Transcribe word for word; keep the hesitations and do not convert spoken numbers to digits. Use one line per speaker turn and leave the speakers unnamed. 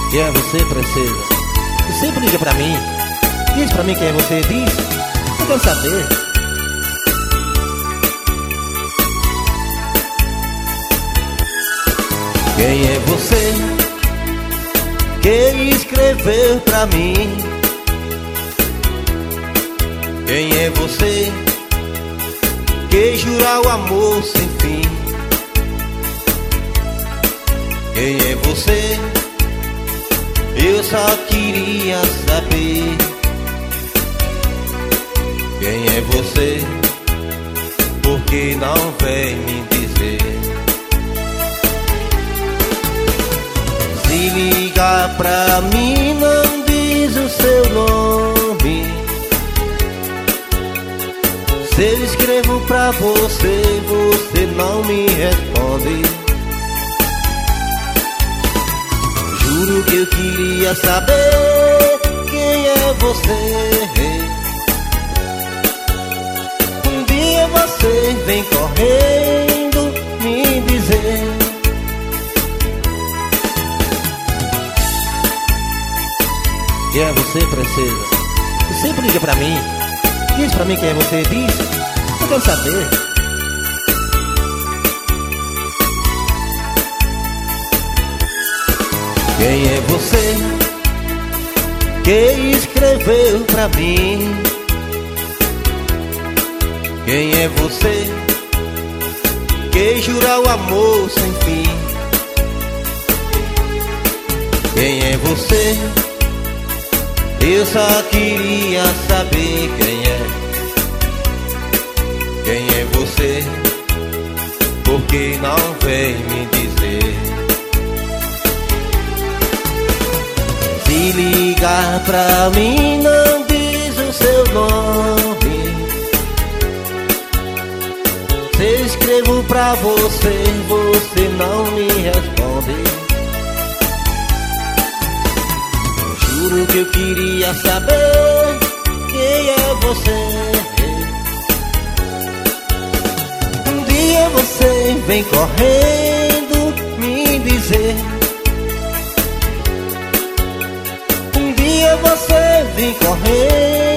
Quem é você, princesa? E sempre liga pra mim. Diz pra mim quem é você, diz. Eu quero saber. Quem é você que escreveu pra mim? Quem é você que jura o amor sem fim? Quem é você? Eu só queria saber. Quem é você? Por que não vem me dizer? Se ligar pra mim, não diz o seu nome. Se eu escrevo pra você, você não me responde. Juro que eu queria saber quem é você. Um dia você vem correndo me dizer. Quem é você, princesa? E sempre liga pra mim. Diz pra mim quem é você, diz. Eu quero saber. Quem é você que escreveu pra mim? Quem é você que jura o amor sem fim? Quem é você? Eu só queria saber quem é. Quem é você? Por que não vem me dizer? Se ligar pra mim, não diz o seu nome. Se eu escrevo pra você, você não me responde. Juro que eu queria saber quem é você. Um dia você vem correndo me dizer. Um dia você vem correndo